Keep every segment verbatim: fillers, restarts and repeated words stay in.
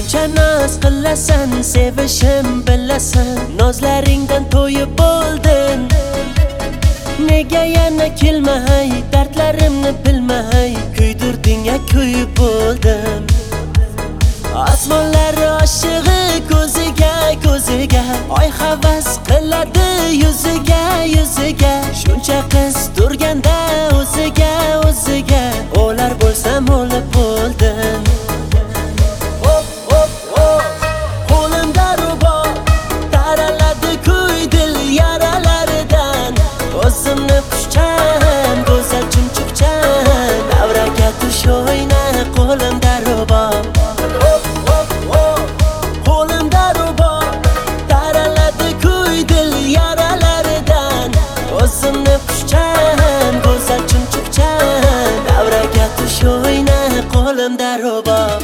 Shuncha noz qilasan, sevishim bilasan, nozlaringdan to'yib bo'ldim. Nega yana kelmay, dardlarimni bilmay, kuydirding-a kuyib bo'ldim. Osmonlar oshig'i ko'ziga, ko'ziga, oy havas qiladi yuziga, yuziga. Shuncha qiz turganda o'ziga, o'ziga, o'lar bo'lsam o'lib bo'ldim. Hop hop hop, qo'limda rubob, taraladi kuy dil yaralaridan. O'zimni xushchan, go'zal chumchuqchan, davraga tush o'yna, qo'limda rubob. O'zimni xushchan, go'zal chumchuqchan, davraga tush o'yna, qo'limda rubob.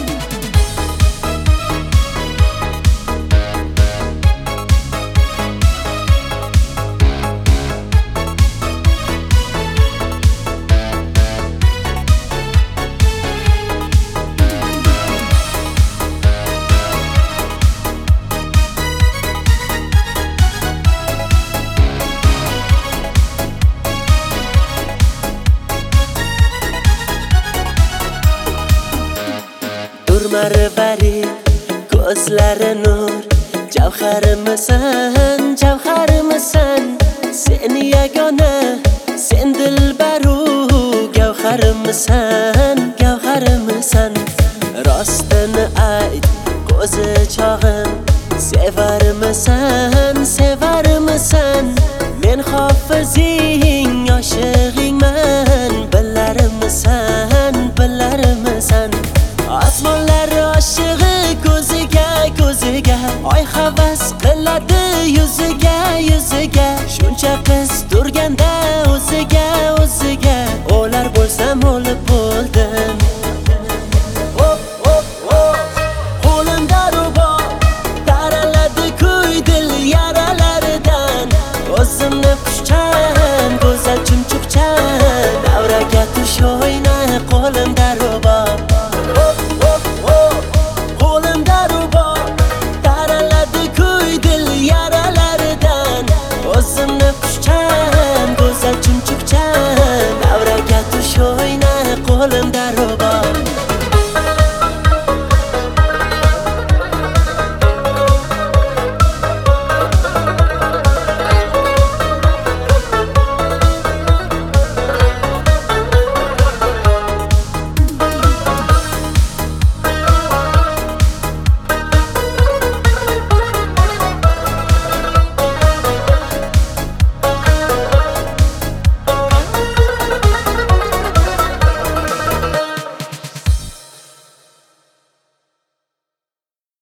Marvari ko'zlari nur, javharimisan, javharimisan, sen yagona, sen dilbaru, gavharimisan, gavharimisan. Rostini ayt, ko'zi chog'im, sevarimisan, sevarimisan. Men hofizing, oshig'ingman, bilarimisan, bilarimisan. Osmonlar oshig'i ko'ziga, ko'ziga, oy havas qiladi yuziga, yuziga. Shuncha